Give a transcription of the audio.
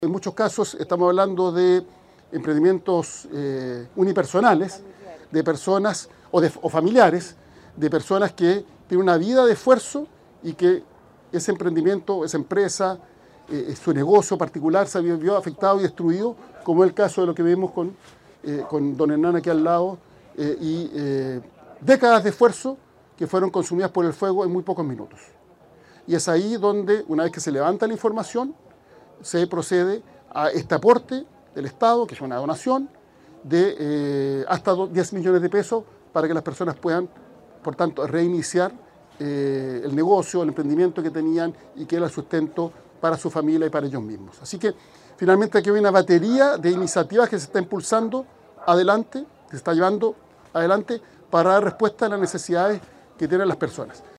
En muchos casos estamos hablando de emprendimientos unipersonales, de personas o familiares, de personas que tienen una vida de esfuerzo y que ese emprendimiento, esa empresa, su negocio particular se vio afectado y destruido, como es el caso de lo que vemos con don Hernán aquí al lado, y décadas de esfuerzo que fueron consumidas por el fuego en muy pocos minutos. Y es ahí donde, una vez que se levanta la información, se procede a este aporte del Estado, que es una donación, de hasta 10 millones de pesos para que las personas puedan, por tanto, reiniciar el negocio, el emprendimiento que tenían y que era el sustento para su familia y para ellos mismos. Así que, finalmente, aquí hay una batería de iniciativas que se está impulsando adelante, que se está llevando adelante para dar respuesta a las necesidades que tienen las personas.